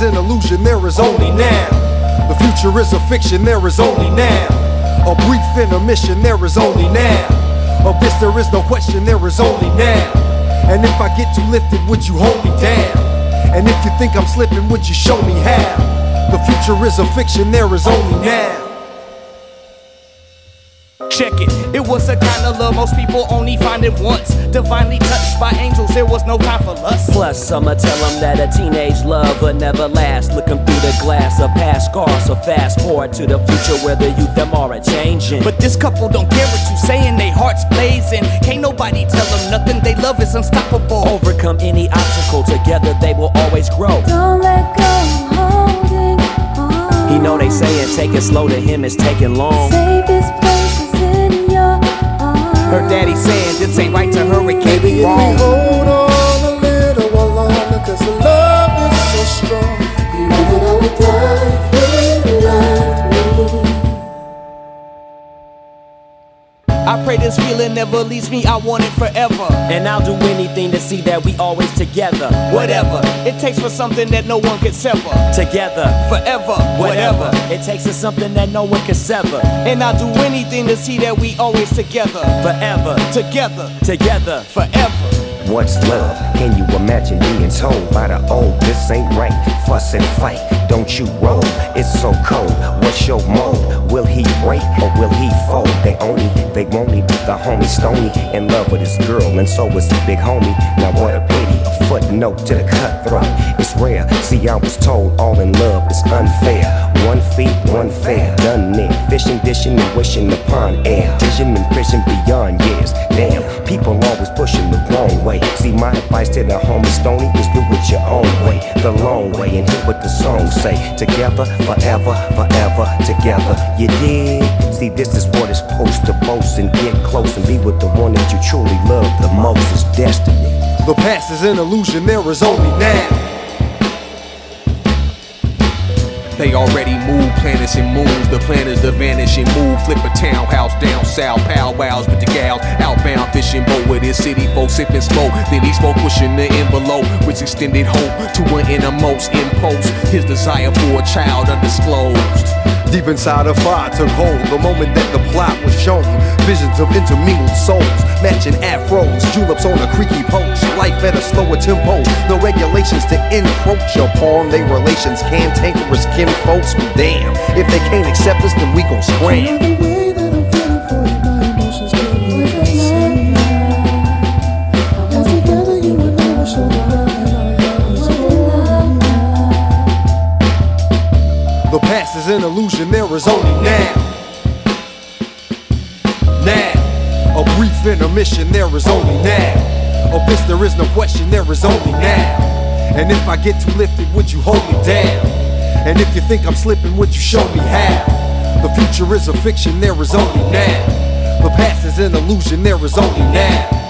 is an illusion, there is only now. The future is a fiction, there is only now. A brief intermission, there is only now. Of this there is no question, there is only now. And if I get too lifted, would you hold me down? And if you think I'm slipping, would you show me how? The future is a fiction, there is only now. Check it, it was a kind of love most people only find it once. Divinely touched by angels, there was no time for lust. Plus, I'ma tell them that a teenage love will never last. Looking through the glass of past scars, so fast forward to the future where the youth them are a-changing. But this couple don't care what you saying, they hearts blazing. Can't nobody tell them nothing, they love is unstoppable. Overcome any obstacle, together they will always grow. Don't let go, I'm holding on. He know they saying take it slow, to him it's taking long. Save this place is in your arms. Her daddy saying this ain't right to her, it can't Maybe be wrong. if we hold on a little while longer, cause the love is so strong. You know that I would die if you loved me. I pray this feeling never leaves me, I want it forever. And I'll do anything to see that we always together. Whatever it takes for something that no one can sever. Together, Forever, whatever. whatever. It takes us something that no one can sever. And I'll do anything to see that we always together. Forever, Together, together. forever. What's love? Can you imagine being told by the old, this ain't right, fuss and fight, don't you roll, it's so cold, what's your mode? Will he break or will he fold? They won't need the homie Stony in love with his girl, and so is his big homie. Now what a pity, a footnote to the cutthroat, it's rare. See, I was told all in love is unfair. 1 feet, 1 fare, done there. Fishing, dishing, and wishing upon air. Vision and prison beyond years. Damn, people always pushing the wrong way. See, my advice to the homie Stony is do it your own way, the long way, and hear what the songs say. Together, forever, forever, together. You dig? See, this is what it's supposed to boast and get close and be with the one that you truly love the most. Is destiny. The past is an illusion, there is only now. They already moved planets and moons. The plan is to vanish and move. Flip a townhouse down south. Powwows with the gals. Outbound fishing boat with his city folks sipping smoke. Then he spoke pushing the envelope, which extended hope to an innermost impulse. His desire for a child undisclosed. Deep inside a fire took hold the moment that the plot was shown. Visions of intermingled souls, matching afros, juleps on a creaky post. Life at a slower tempo, no regulations to encroach upon their relations. Cantankerous kinfolks, be damned. If they can't accept us, then we gon' scram. The way that I'm feeling for you, my emotions can't even explain. And together you and I will show the world that our love is real. The past is an illusion, there is only now. Now, a brief intermission, there is only now. Of this there is no question, there is only now. And if I get too lifted, would you hold me down? And if you think I'm slipping, would you show me how? The future is a fiction, there is only now. The past is an illusion, there is only now.